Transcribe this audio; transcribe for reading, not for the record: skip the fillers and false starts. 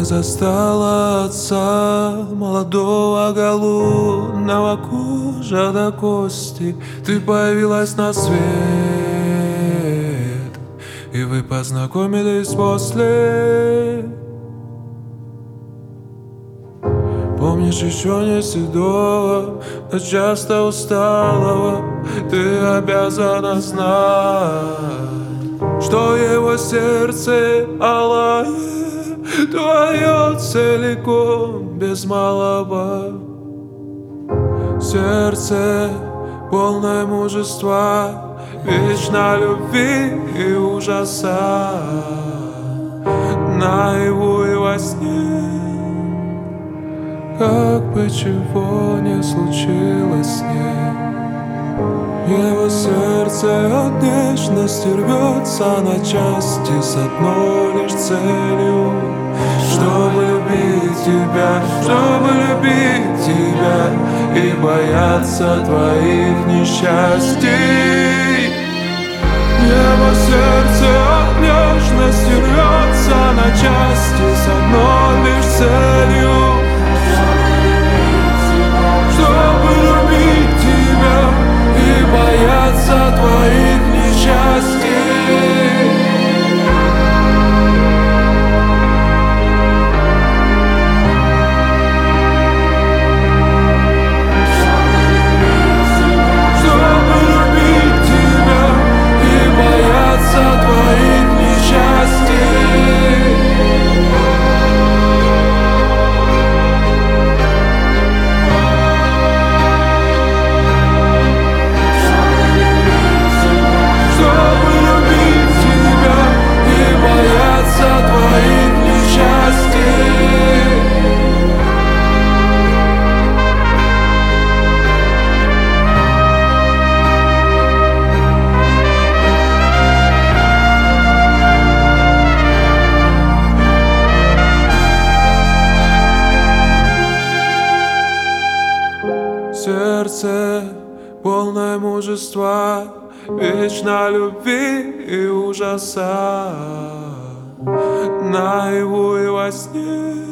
застала отца, молодого, голодного, кожа до кости. Ты появилась на свет, и вы познакомились после. Помнишь, еще не седого, но часто усталого, ты обязана знать, что его сердце алое, твое целиком, без малого. Сердце полное мужества, вечно любви и ужаса, наяву и во сне. Как бы чего не случилось с ней, его сердце от нежности рвется на части с одной лишь целью, чтобы любить тебя, чтобы любить тебя и бояться твоих несчастий. Его сердце от нежности рвется на части с одной лишь целью, чтобы любить тебя и бояться твоих несчастий. Чтобы любить тебя и бояться твоих несчастий. Сердце полное мужества, вечно любви и ужаса, наяву и во сне.